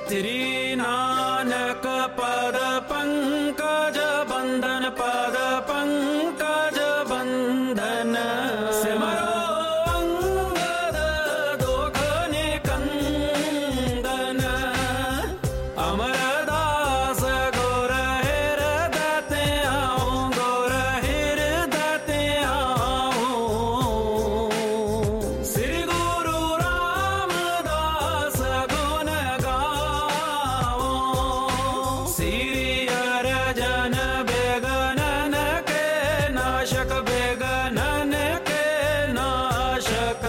श्री नानक पद पंकज बंधन पद पंकज बंधन सिमरो अंगद दुख निकंदन अमरदास गुर हृदय आओ गुर हृदय आओ श्री गुरु रामदास गुण गाओ श्री अर्जन बेगनन के नाशक बेगनन के नाशक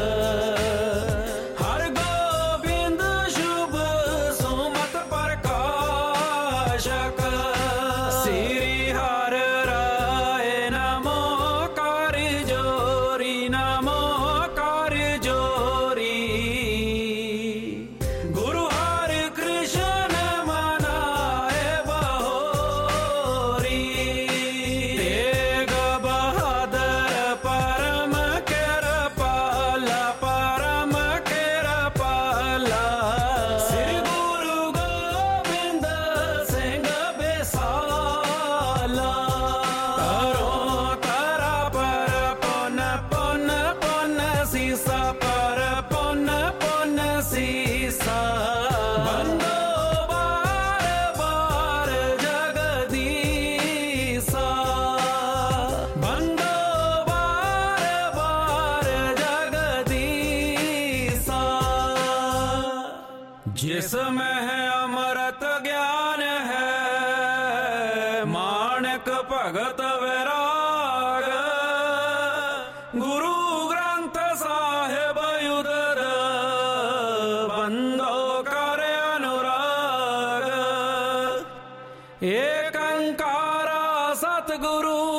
हर गोविंद शुभ सुमत प्रकाशक श्री हर राय नमो कर जोरी नमो कर जोरी गुरु हर कृष्ण मनाए बहोरी तेग बहादुर परम कृपाला परम कृपाला श्री गुरु गोविंद सिंह बेसाला तरो तरा पर पुन पुन पुन सीसा पर पुन पुन सीसा बंदो बार बार जगदीसा बंदो बार बार जगदीसा जिसमें है अमृत ज्ञान है माणक भगत विराग गुरु ग्रंथ साहिब युदद बंदो कर अनुराग एक अंकारा सतगुरु